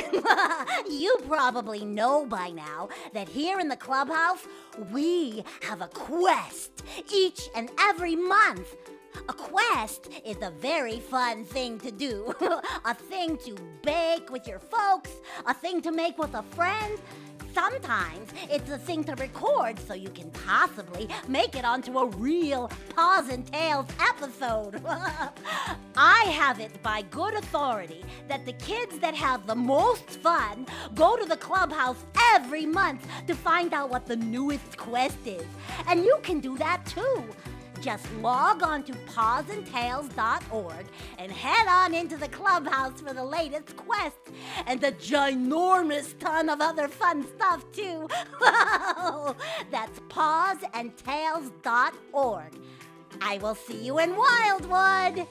You probably know by now that here in the clubhouse, we have a quest each and every month. A quest is a very fun thing to do. A thing to bake with your folks, a thing to make with a friend. Sometimes it's a thing to record so you can possibly make it onto a real Paws and Tails episode. I have it by good authority that the kids that have the most fun go to the clubhouse every month to find out what the newest quest is. And you can do that too. Just log on to pawsandtails.org and head on into the clubhouse for the latest quest and a ginormous ton of other fun stuff too. That's pawsandtails.org. I will see you in Wildwood.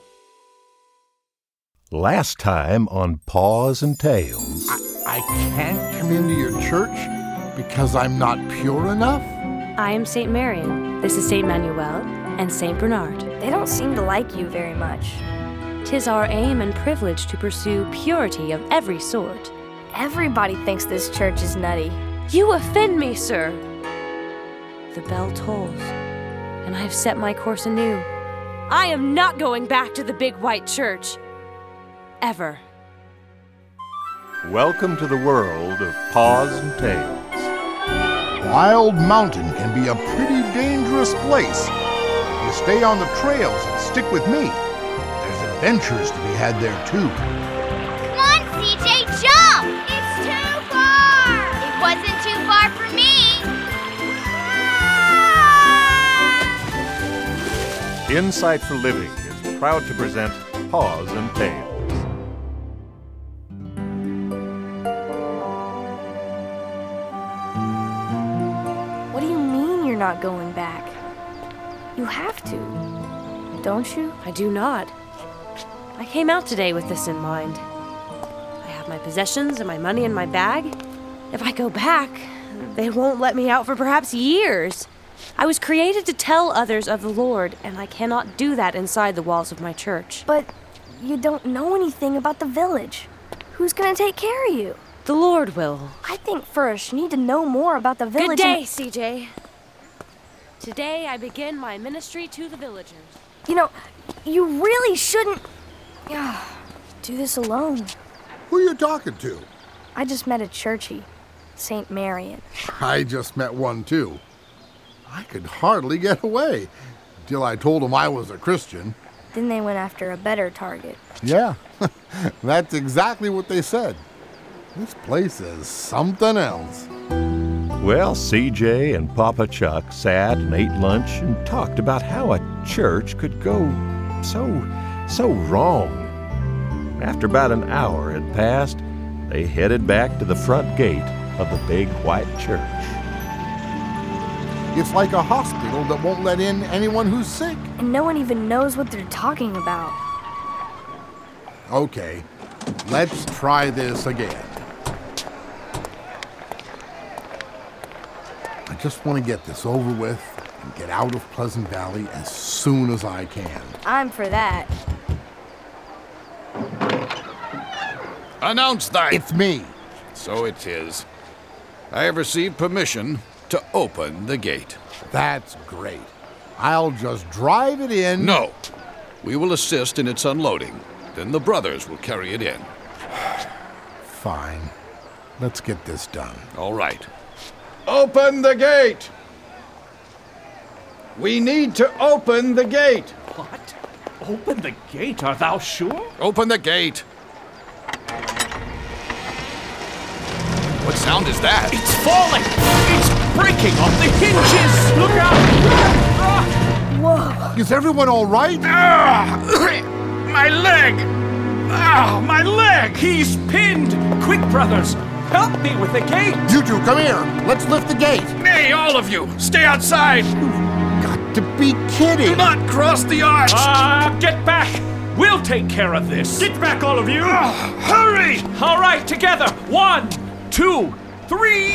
Last time on Paws and Tails. I can't come into your church because I'm not pure enough? I am St. Marian. This is St. Manuel and St. Bernard. They don't seem to like you very much. 'Tis our aim and privilege to pursue purity of every sort. Everybody thinks this church is nutty. You offend me, sir. The bell tolls, and I have set my course anew. I am not going back to the big white church. Ever. Welcome to the world of Paws and Tails. Wild Mountain can be a pretty dangerous place. You stay on the trails and stick with me. There's adventures to be had there too. Come on, CJ, jump! It's too far! It wasn't too far for me! Insight for Living is proud to present Paws and Tails. What do you mean you're not going back? You have to, don't you? I do not. I came out today with this in mind. I have my possessions and my money in my bag. If I go back, they won't let me out for perhaps years. I was created to tell others of the Lord, and I cannot do that inside the walls of my church. But you don't know anything about the village. Who's gonna take care of you? The Lord will. I think first you need to know more about the village. Good day, CJ. Today I begin my ministry to the villagers. You know, you really shouldn't do this alone. Who are you talking to? I just met a churchy, St. Marian. I just met one too. I could hardly get away till I told them I was a Christian. Then they went after a better target. Yeah, that's exactly what they said. This place is something else. Well, CJ and Papa Chuck sat and ate lunch and talked about how a church could go so wrong. After about an hour had passed, they headed back to the front gate of the big white church. It's like a hospital that won't let in anyone who's sick. And no one even knows what they're talking about. Okay, let's try this again. I just want to get this over with and get out of Pleasant Valley as soon as I can. I'm for that. Announce that. It's me. So it is. I have received permission to open the gate. That's great. I'll just drive it in. No. We will assist in its unloading. Then the brothers will carry it in. Fine. Let's get this done. All right. Open the gate! We need to open the gate! What? Open the gate, art thou sure? Open the gate! What sound is that? It's falling! It's breaking off the hinges! Look out! Whoa! Is everyone all right? My leg! My leg! He's pinned! Quick, brothers! Help me with the gate! You two, come here! Let's lift the gate! Nay, all of you! Stay outside! Got to be kidding! Do not cross the arch! Get back! We'll take care of this! Get back, all of you! Hurry! All right, together! 1, 2, 3...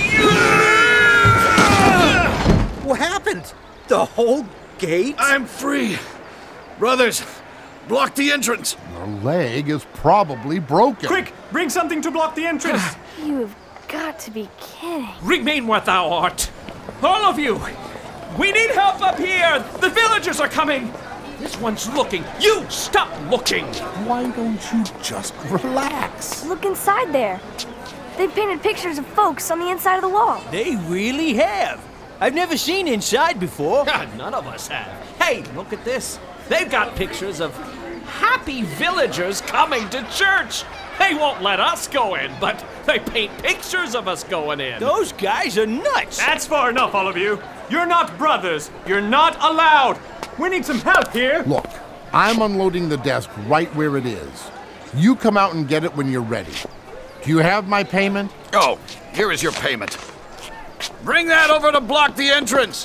What happened? The whole gate? I'm free! Brothers, blocked the entrance. Your leg is probably broken. Quick, bring something to block the entrance. You have got to be kidding. Remain where thou art. All of you. We need help up here. The villagers are coming. This one's looking. You stop looking. Why don't you just relax? Look inside there. They've painted pictures of folks on the inside of the wall. They really have. I've never seen inside before. None of us have. Hey, look at this. They've got pictures of happy villagers coming to church. They won't let us go in, but they paint pictures of us going in. Those guys are nuts. That's far enough, all of you. You're not brothers. You're not allowed. We need some help here. Look, I'm unloading the desk right where it is. You come out and get it when you're ready. Do you have my payment? Oh, here is your payment. Bring that over to block the entrance.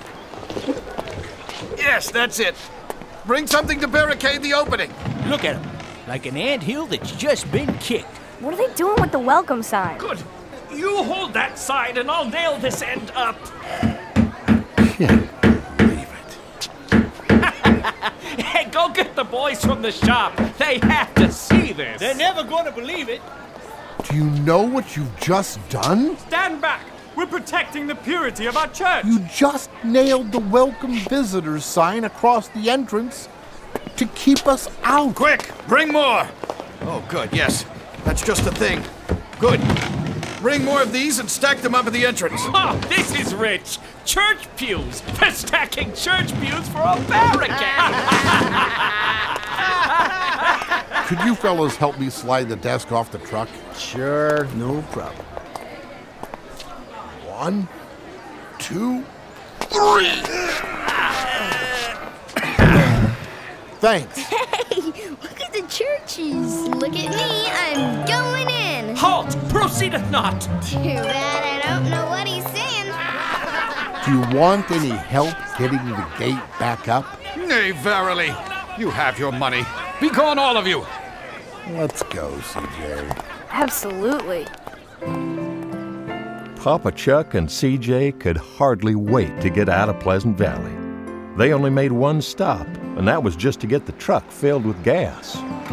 Yes, that's it. Bring something to barricade the opening. Look at them. Like an anthill that's just been kicked. What are they doing with the welcome sign? Good. You hold that side and I'll nail this end up. Can't believe it. Hey, go get the boys from the shop. They have to see this. They're never going to believe it. Do you know what you've just done? Stand back. We're protecting the purity of our church. You just nailed the welcome visitors sign across the entrance to keep us out. Quick, bring more. Oh, good, yes. That's just the thing. Good. Bring more of these and stack them up at the entrance. Oh, this is rich. Church pews. They're stacking church pews for a barricade. Could you fellas help me slide the desk off the truck? Sure, no problem. 1, 2, 3. Thanks. Hey, look at the churches. Look at me, I'm going in. Halt! Proceedeth not. Too bad I don't know what he's saying. Do you want any help getting the gate back up? Nay, verily. You have your money. Be gone, all of you. Let's go, CJ. Absolutely. Papa Chuck and CJ could hardly wait to get out of Pleasant Valley. They only made one stop, and that was just to get the truck filled with gas.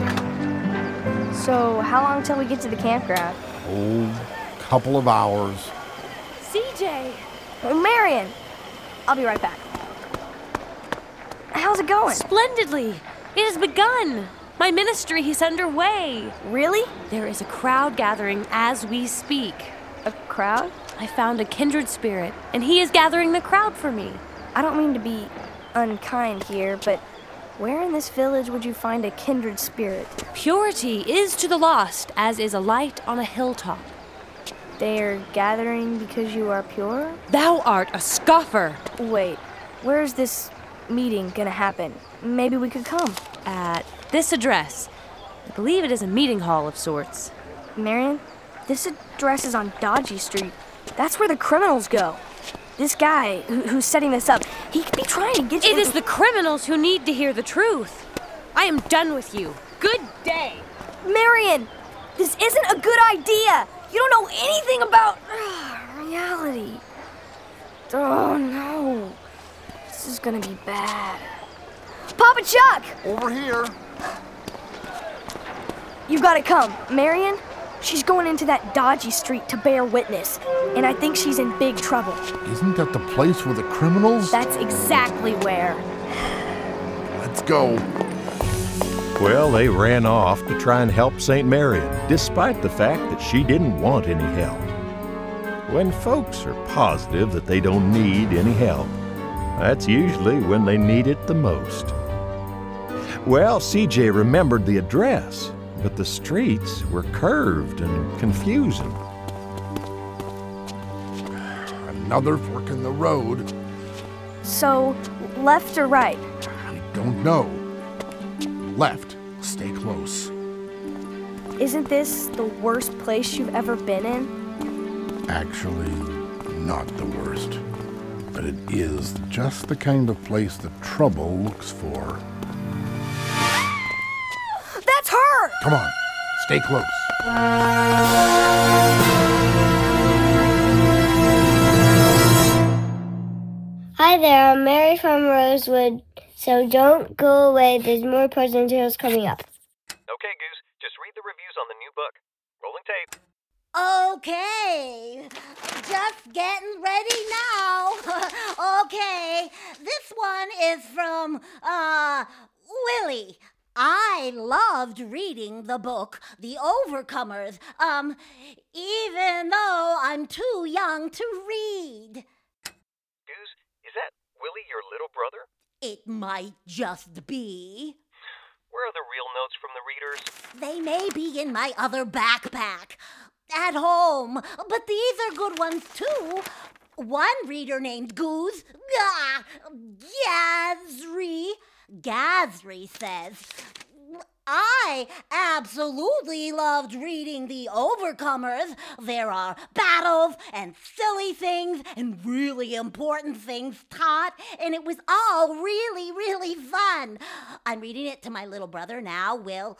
So, how long till we get to the campground? Oh, couple of hours. CJ! Marion! I'll be right back. How's it going? Splendidly. It has begun. My ministry is underway. Really? There is a crowd gathering as we speak. A crowd? I found a kindred spirit, and he is gathering the crowd for me. I don't mean to be unkind here, but where in this village would you find a kindred spirit? Purity is to the lost as is a light on a hilltop. They are gathering because you are pure? Thou art a scoffer. Wait, where's this meeting gonna happen? Maybe we could come. At this address. I believe it is a meeting hall of sorts. Marion, this address is on Dodgy Street. That's where the criminals go. This guy who's setting this up, he could be trying to get you... It is the criminals who need to hear the truth. I am done with you. Good day. Marion, this isn't a good idea. You don't know anything about reality. Oh, no. This is gonna be bad. Papa Chuck! Over here. You gotta come. Marion, she's going into that Dodgy Street to bear witness, and I think she's in big trouble. Isn't that the place where the criminals? That's exactly where. Let's go. Well, they ran off to try and help St. Marion, despite the fact that she didn't want any help. When folks are positive that they don't need any help, that's usually when they need it the most. Well, CJ remembered the address, but the streets were curved and confusing. Another fork in the road. So, left or right? I don't know. Left. Stay close. Isn't this the worst place you've ever been in? Actually, not the worst. But it is just the kind of place that trouble looks for. That's her! Come on, stay close. Hi there, I'm Mary from Rosewood So don't go away. There's more Puzzle Tales coming up. Okay, Goose. Just read the reviews on the new book. Rolling tape. Okay, just getting ready now. Okay, this one is from, Willie. I loved reading the book, The Overcomers, even though I'm too young to read. Goose, is that Willie your little brother? It might just be. Where are the real notes from the readers? They may be in my other backpack. At home, but these are good ones too. One reader named Goose, Gazri says, I absolutely loved reading The Overcomers. There are battles and silly things and really important things taught, and it was all really, really fun. I'm reading it to my little brother now,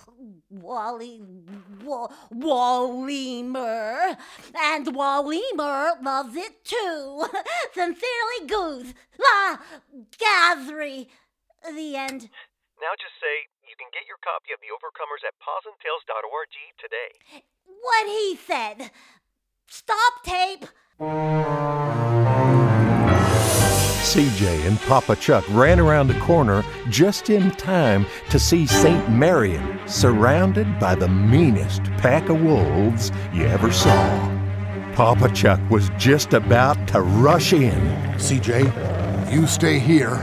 Wallimer, and Wallimer loves it too. Sincerely, Goose. Gazri. The end. Now just say you can get your copy of The Overcomers at pawsandtails.org today. What he said. Stop tape. CJ and Papa Chuck ran around the corner just in time to see St. Marion surrounded by the meanest pack of wolves you ever saw. Papa Chuck was just about to rush in. CJ, you stay here.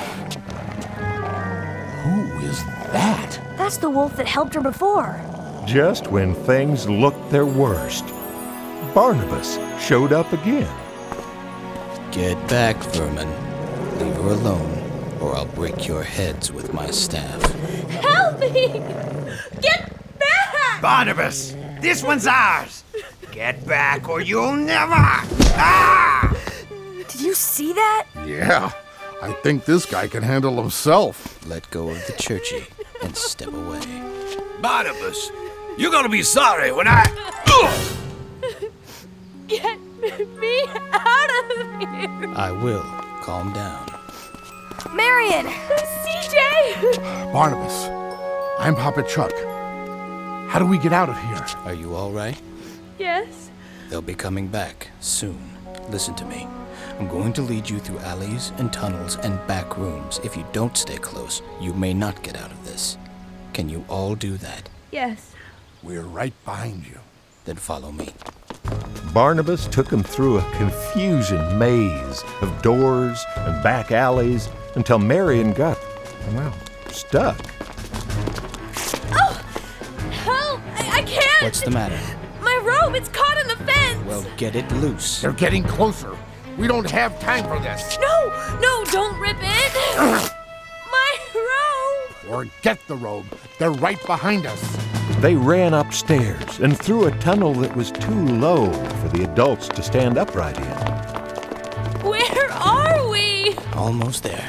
Who is that? That's the wolf that helped her before. Just when things looked their worst, Barnabas showed up again. Get back, vermin. Leave her alone, or I'll break your heads with my staff. Help me! Get back! Barnabas, this one's ours. Get back or you'll never... Ah! Did you see that? Yeah, I think this guy can handle himself. Let go of the churchy and step away. Barnabas, you're gonna be sorry when I... Get me out of here! I will. Calm down. Marion! CJ! Barnabas, I'm Papa Chuck. How do we get out of here? Are you all right? Yes. They'll be coming back soon. Listen to me. I'm going to lead you through alleys and tunnels and back rooms. If you don't stay close, you may not get out of this. Can you all do that? Yes. We're right behind you. Then follow me. Barnabas took him through a confusing maze of doors and back alleys until Marion got, stuck. Oh! Help! I can't! What's the matter? My robe, it's caught in the fence! Well, get it loose. They're getting closer. We don't have time for this. No, don't rip it! My robe! Or get the robe. They're right behind us. They ran upstairs and through a tunnel that was too low for the adults to stand upright in. Where are we? Almost there.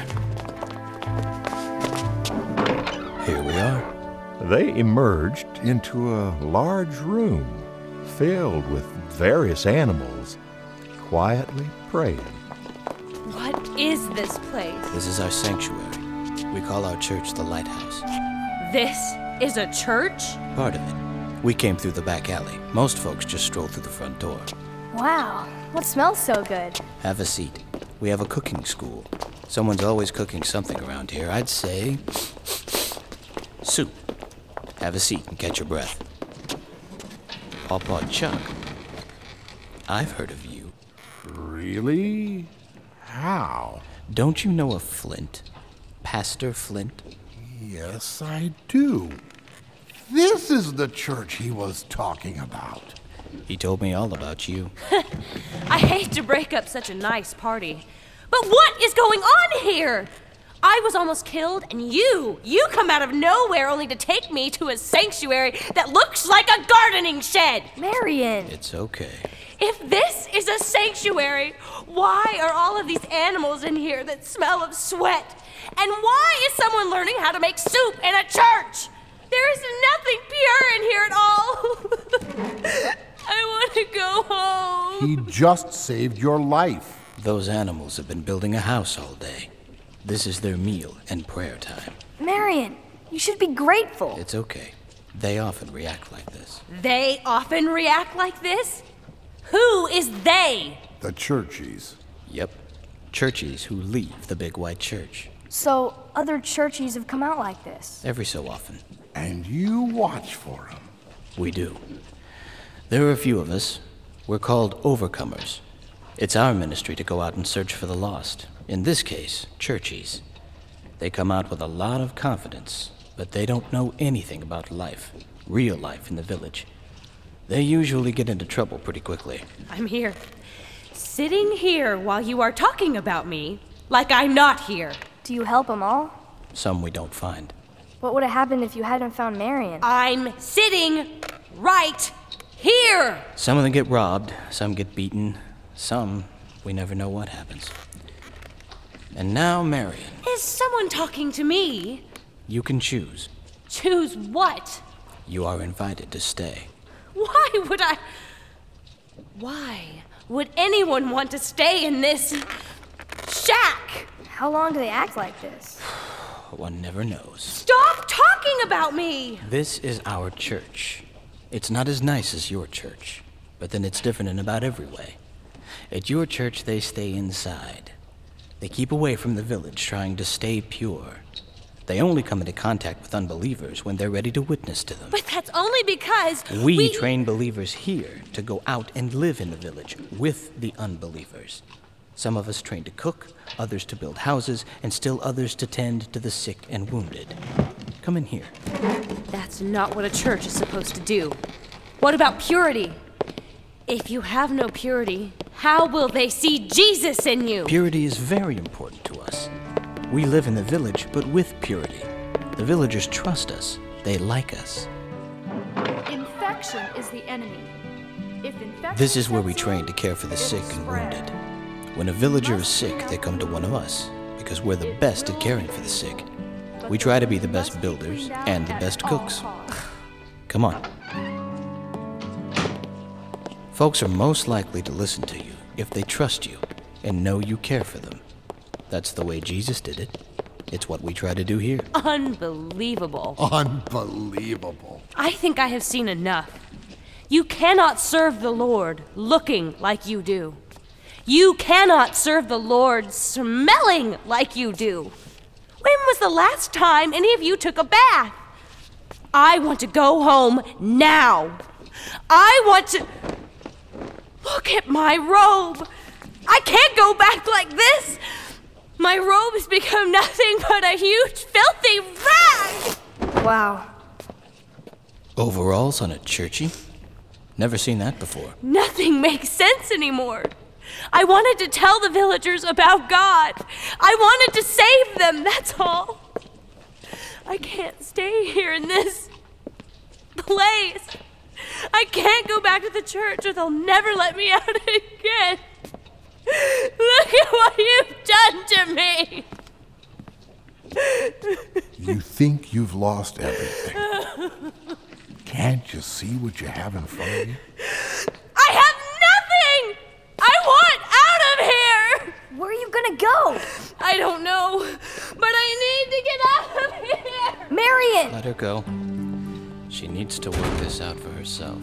Here we are. They emerged into a large room filled with various animals, quietly praying. What is this place? This is our sanctuary. We call our church the Lighthouse. This is a church? Part of it. We came through the back alley. Most folks just stroll through the front door. Wow, what smells so good? Have a seat. We have a cooking school. Someone's always cooking something around here. I'd say soup. Have a seat and catch your breath. Pawpaw Chuck, I've heard of you. Really? How? Don't you know of Flint? Pastor Flint? Yes, I do. This is the church he was talking about. He told me all about you. I hate to break up such a nice party, but what is going on here? I was almost killed, and you come out of nowhere only to take me to a sanctuary that looks like a gardening shed. Marion! It's okay. If this is a sanctuary, why are all of these animals in here that smell of sweat? And why is someone learning how to make soup in a church? There is nothing pure in here at all. I want to go home. He just saved your life. Those animals have been building a house all day. This is their meal and prayer time. Marion, you should be grateful. It's okay. They often react like this. They often react like this? Who is they? The Churchies. Yep. Churchies who leave the big white church. So, other Churchies have come out like this? Every so often. And you watch for them. We do. There are a few of us. We're called overcomers. It's our ministry to go out and search for the lost. In this case, Churchies. They come out with a lot of confidence, but they don't know anything about life, real life in the village. They usually get into trouble pretty quickly. I'm here. Sitting here while you are talking about me, like I'm not here. Do you help them all? Some we don't find. What would have happened if you hadn't found Marion? I'm sitting right here! Some of them get robbed, some get beaten, some we never know what happens. And now Marion. Is someone talking to me? You can choose. Choose what? You are invited to stay. Why would anyone want to stay in this shack? How long do they act like this? One never knows. Stop talking about me! This is our church. It's not as nice as your church, but then it's different in about every way. At your church, they stay inside. They keep away from the village, trying to stay pure. They only come into contact with unbelievers when they're ready to witness to them. But that's only because we train believers here to go out and live in the village with the unbelievers. Some of us train to cook, others to build houses, and still others to tend to the sick and wounded. Come in here. That's not what a church is supposed to do. What about purity? If you have no purity, how will they see Jesus in you? Purity is very important to us. We live in the village, but with purity. The villagers trust us. They like us. Infection is the enemy. This is where we train to care for the sick and wounded. When a villager is sick, they come to one of us, because we're the best at caring for the sick. We try to be the best builders and the best cooks. Come on. Folks are most likely to listen to you if they trust you and know you care for them. That's the way Jesus did it. It's what we try to do here. Unbelievable. Unbelievable. I think I have seen enough. You cannot serve the Lord looking like you do. You cannot serve the Lord smelling like you do. When was the last time any of you took a bath? I want to go home now. I want to... Look at my robe. I can't go back like this. My robe has become nothing but a huge, filthy rag! Wow. Overalls on a churchy? Never seen that before. Nothing makes sense anymore. I wanted to tell the villagers about God. I wanted to save them, that's all. I can't stay here in this place. I can't go back to the church or they'll never let me out again. Look at what you've done to me! You think you've lost everything. Can't you see what you have in front of you? I have nothing! I want out of here! Where are you gonna go? I don't know, but I need to get out of here! Marion! Let her go. She needs to work this out for herself.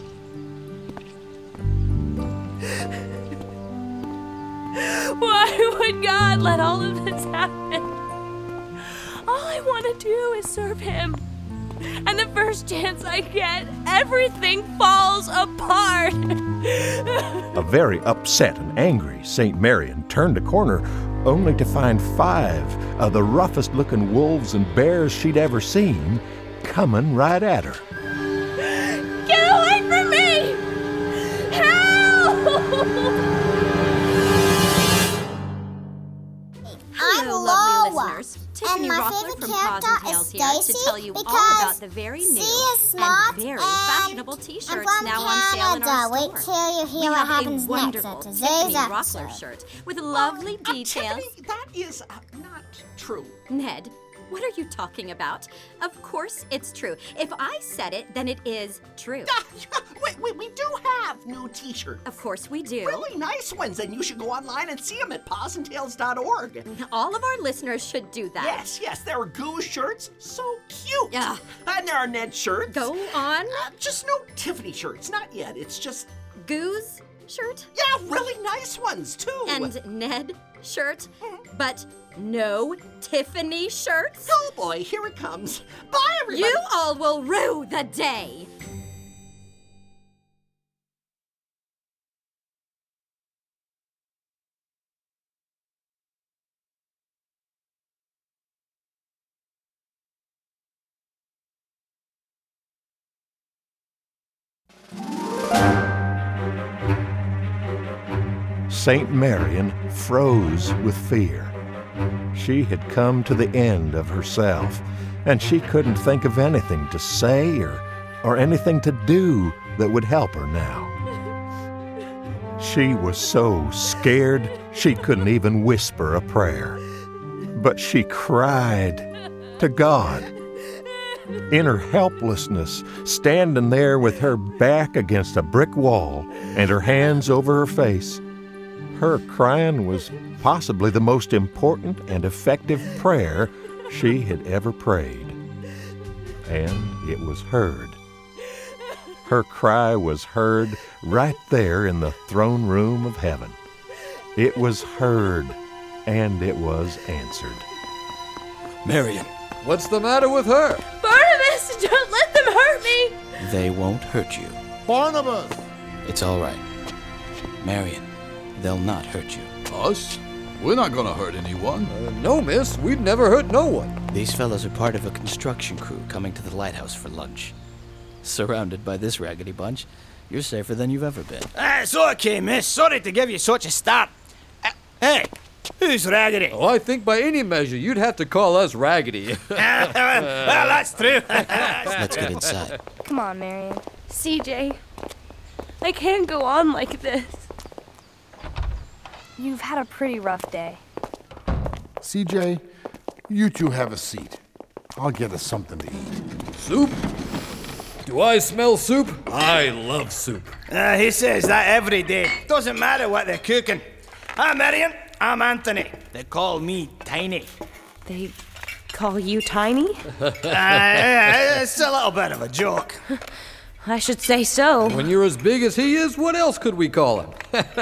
Why would God let all of this happen? All I want to do is serve Him. And the first chance I get, everything falls apart. A very upset and angry St. Marion turned a corner only to find 5 of the roughest-looking wolves and bears she'd ever seen coming right at her. Get away from me! Help! Hello, lovely listeners. Tiffany Rockland from Paws and Tails here to tell you all about the very new and very fashionable T-shirts now on sale in our store. Wait till you hear what happens next at today's Tiffany episode. Rockler shirt with lovely details. Tiffany, that is not true. Ned, What are you talking about? Of course it's true. If I said it, then it is true. We do have new t-shirts. Of course we do. Really nice ones, and you should go online and see them at pawsandtails.org. All of our listeners should do that. Yes, there are Goose shirts. So cute. Yeah. And there are Ned shirts. Go on. Just no Tiffany shirts. Not yet. It's just... Goose shirt? Yeah, really nice ones, too. And Ned shirt, but no Tiffany shirts? Oh boy, here it comes. Bye, everybody. You all will rue the day. St. Marian froze with fear. She had come to the end of herself, and she couldn't think of anything to say or anything to do that would help her now. She was so scared she couldn't even whisper a prayer. But she cried to God. In her helplessness, standing there with her back against a brick wall and her hands over her face, her crying was possibly the most important and effective prayer she had ever prayed. And it was heard. Her cry was heard right there in the throne room of heaven. It was heard, and it was answered. Marian. What's the matter with her? Barnabas, don't let them hurt me! They won't hurt you. Barnabas! It's all right. Marian, they'll not hurt you. Us? We're not gonna hurt anyone. No, miss. We'd never hurt no one. These fellows are part of a construction crew coming to the lighthouse for lunch. Surrounded by this raggedy bunch, you're safer than you've ever been. It's okay, miss. Sorry to give you such a start. Hey, who's raggedy? Oh, I think by any measure, you'd have to call us raggedy. Well, that's true. Let's get inside. Come on, Marian. CJ, I can't go on like this. You've had a pretty rough day. CJ, you two have a seat. I'll get us something to eat. Soup? Do I smell soup? I love soup. He says that every day. Doesn't matter what they're cooking. I'm Marian. I'm Anthony. They call me Tiny. They call you Tiny? It's a little bit of a joke. I should say so. When you're as big as he is, what else could we call him?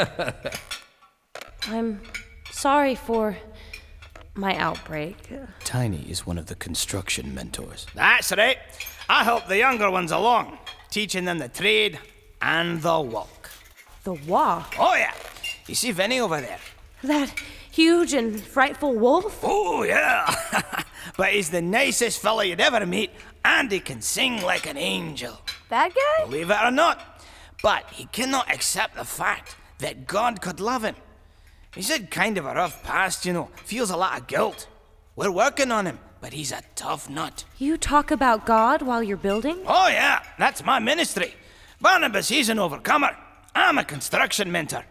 I'm sorry for my outbreak. Tiny is one of the construction mentors. That's right. I help the younger ones along, teaching them the trade and the walk. The walk? Oh, yeah. You see Vinny over there? That huge and frightful wolf? Oh, yeah. But he's the nicest fella you'd ever meet, and he can sing like an angel. That guy? Believe it or not. But he cannot accept the fact that God could love him. He's had kind of a rough past, feels a lot of guilt. We're working on him, but he's a tough nut. You talk about God while you're building? Oh, yeah, that's my ministry. Barnabas, he's an overcomer. I'm a construction mentor.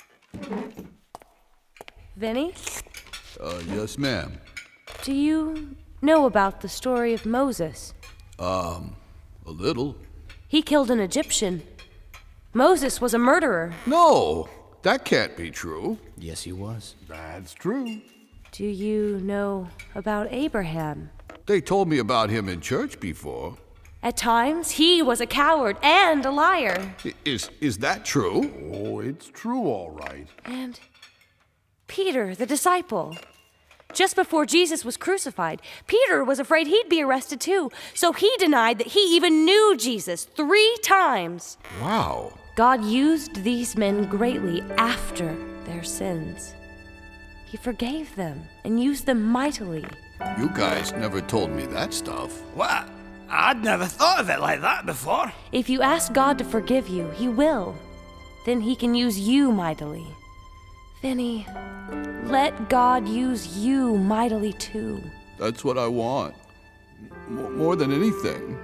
Vinny? Yes, ma'am. Do you know about the story of Moses? A little. He killed an Egyptian. Moses was a murderer. No, that can't be true. Yes, he was. That's true. Do you know about Abraham? They told me about him in church before. At times, he was a coward and a liar. Is that true? Oh, it's true, all right. And Peter, the disciple. Just before Jesus was crucified, Peter was afraid he'd be arrested too, so he denied that he even knew Jesus 3 times. Wow. God used these men greatly after their sins. He forgave them and used them mightily. You guys never told me that stuff. What? I'd never thought of it like that before. If you ask God to forgive you, He will. Then He can use you mightily. Vinny, let God use you mightily too. That's what I want. More than anything.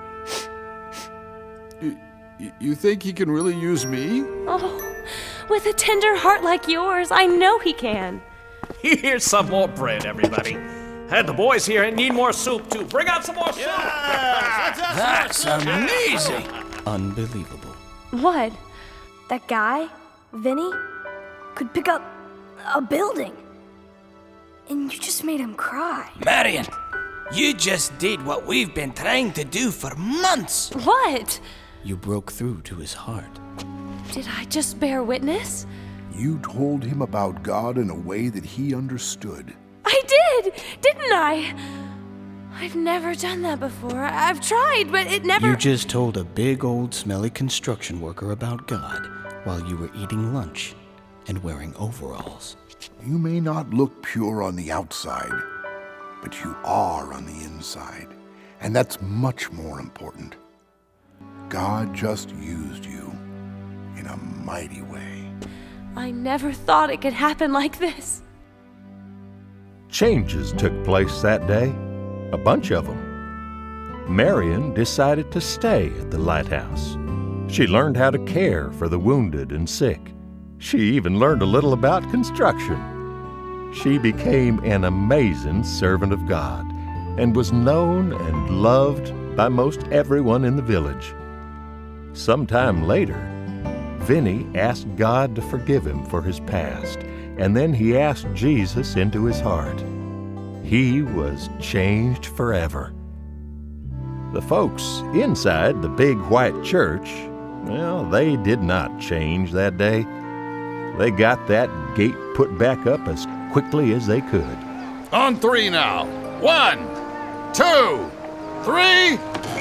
You think He can really use me? Oh, with a tender heart like yours, I know He can. Here's some more bread, everybody. And the boys here need more soup, too. Bring out some more soup! That's amazing! Unbelievable. What? That guy, Vinny, could pick up a building. And you just made him cry. Marion, you just did what we've been trying to do for months. What? You broke through to his heart. Did I just bear witness? You told him about God in a way that he understood. I did, didn't I? I've never done that before. I've tried, but it never... You just told a big old smelly construction worker about God while you were eating lunch and wearing overalls. You may not look pure on the outside, but you are on the inside. And that's much more important. God just used you in a mighty way. I never thought it could happen like this. Changes took place that day, a bunch of them. Marion decided to stay at the lighthouse. She learned how to care for the wounded and sick. She even learned a little about construction. She became an amazing servant of God and was known and loved by most everyone in the village. Sometime later, Vinny asked God to forgive him for his past, and then he asked Jesus into his heart. He was changed forever. The folks inside the big white church, well, they did not change that day. They got that gate put back up as quickly as they could. On 3 now. 1, 2, 3.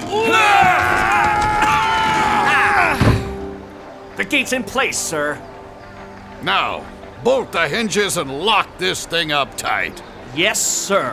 The gate's in place, sir. Now, bolt the hinges and lock this thing up tight. Yes, sir.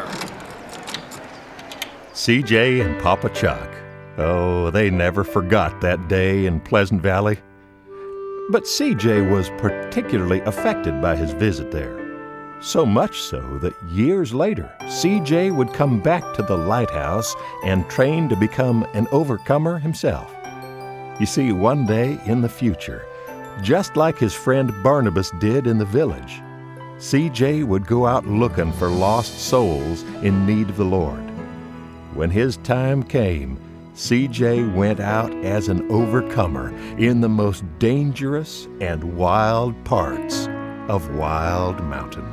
CJ and Papa Chuck, oh, they never forgot that day in Pleasant Valley. But CJ was particularly affected by his visit there. So much so that years later, CJ would come back to the lighthouse and train to become an overcomer himself. You see, one day in the future, just like his friend Barnabas did in the village, CJ would go out looking for lost souls in need of the Lord. When his time came, CJ went out as an overcomer in the most dangerous and wild parts of Wild Mountain.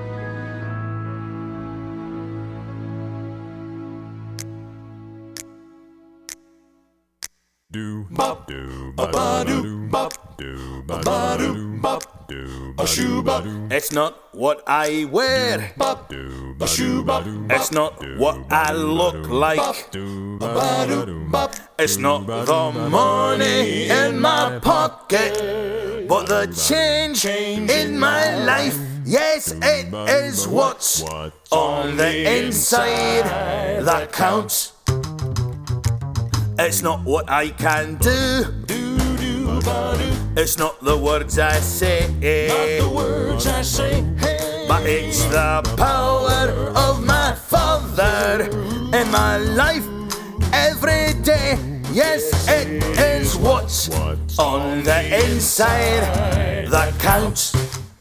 Do bop do ba do bop do ba do bop do ba shoo bop. It's not what I wear. Bop do ba shoo bop. It's not what I look like. It's not the money in my pocket, but the change in my life. Yes, it is what's on the inside that counts. It's not what I can do. It's not the words I say. But it's the power of my Father in my life every day. Yes, it is what's on the inside that counts.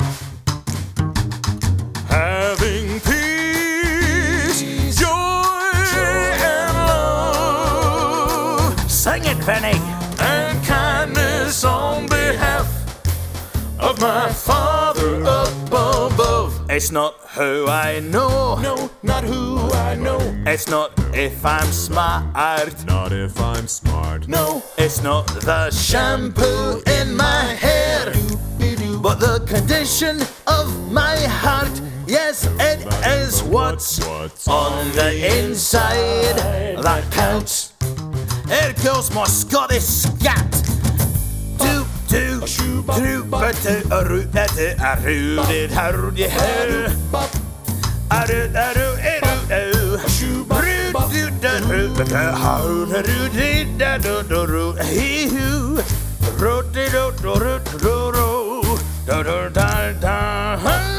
Having peace, joy, and love. Sing it, Vinny. And kindness on behalf of my Father up above. It's not who I know. No, not who I know. It's not if I'm smart. Not if I'm smart. No, it's not the shampoo in my hair, but the condition of my heart. Yes, it is what's on the inside that counts. Here goes my Scottish scat. Do do do but a root that a rooted how you hear. A root a root a root root do da root da how the root da do do root he who root do do root do do da da da.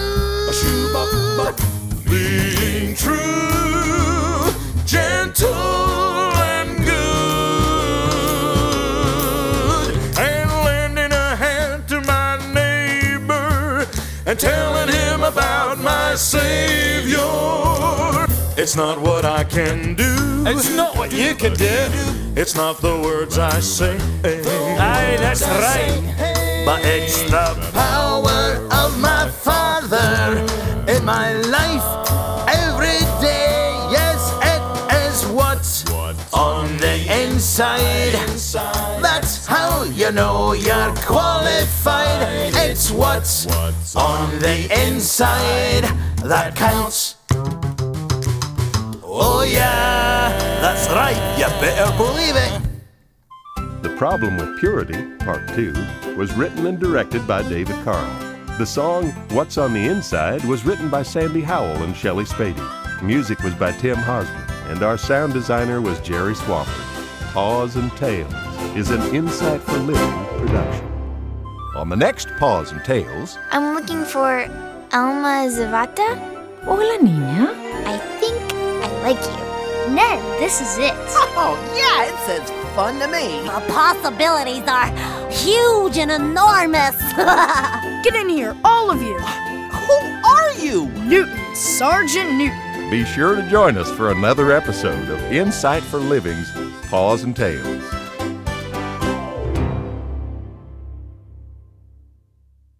Being true, gentle and good, and lending a hand to my neighbor, and telling him about my Savior. It's not what I can do. It's not what you can do. It's not the words I sing. Aye, that's right. But it's the power of my Father in my life every day. Yes, it is what's on the inside. That's how you know you're qualified. It's what's on the inside that counts. Oh yeah, that's right, you better believe it. The Problem with Purity, Part 2, was written and directed by David Carl. The song What's on the Inside was written by Sandy Howell and Shelley Spady. Music was by Tim Hosmer, and our sound designer was Jerry Swampert. Paws and Tales is an Insight for Living production. On the next Paws and Tales... I'm looking for Alma Zavata. Hola, niña. I think I like you. Ned, this is it. Oh, yeah, it says fun to me. The possibilities are huge and enormous. Get in here, all of you. Who are you? Newton, Sergeant Newton. Be sure to join us for another episode of Insight for Living's Paws and Tales.